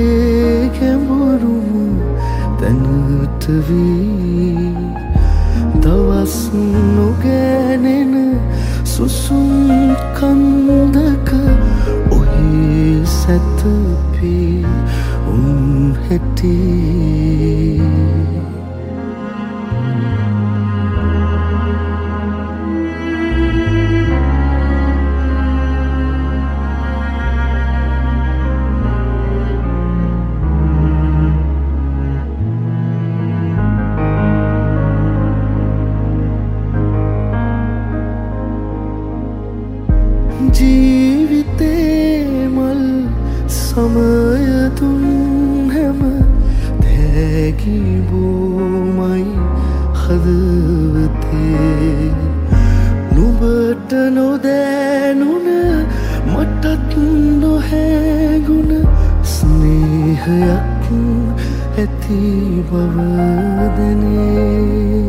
හදේ ගැඹුරුම තැනට වී දවස් නොගැනෙන සුසුම් කන්දක ඔහි සැතපී උන් හැටි ජීවිතේ මල් සමයතුන් හැම තෑගිබෝමයි හදවතේ නුඹට නොදෑනුන මටත් නොහැගුණ ස්නේහයක් ඇති බවදනේ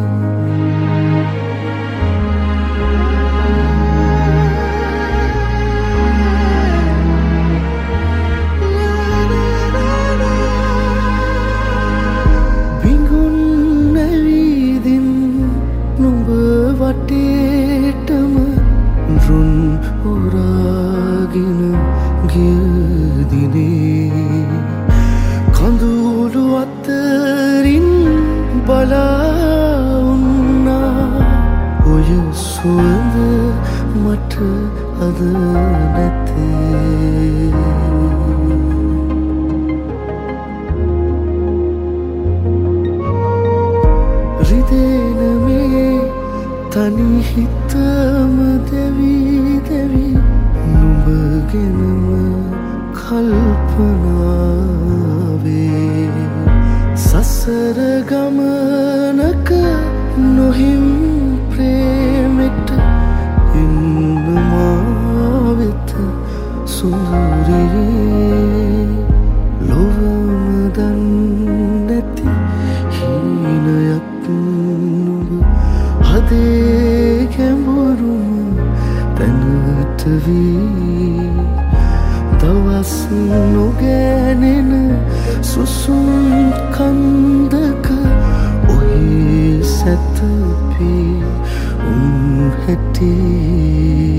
වටේටම රුන් උරාගෙන ගියදිනේ කඳුළු අතරින් බලා උන්නා ඔය සුවඳ මට අද නැතේ රිදෙන මේ තනි හිතම දෙවී දෙවී නුඹගෙනම කල්පනාවේ සසර ගමනක නොහිම් ප්‍රේමෙට ඉන්න මා වෙත සුන්දරී ලොවම දන්නැති හීනයක් නුඹ හදේ ගැඹුරුම තැනට වී දවස් නොගැනෙන සුසුම් කන්දක ඔහි සැතපී උන් හැටි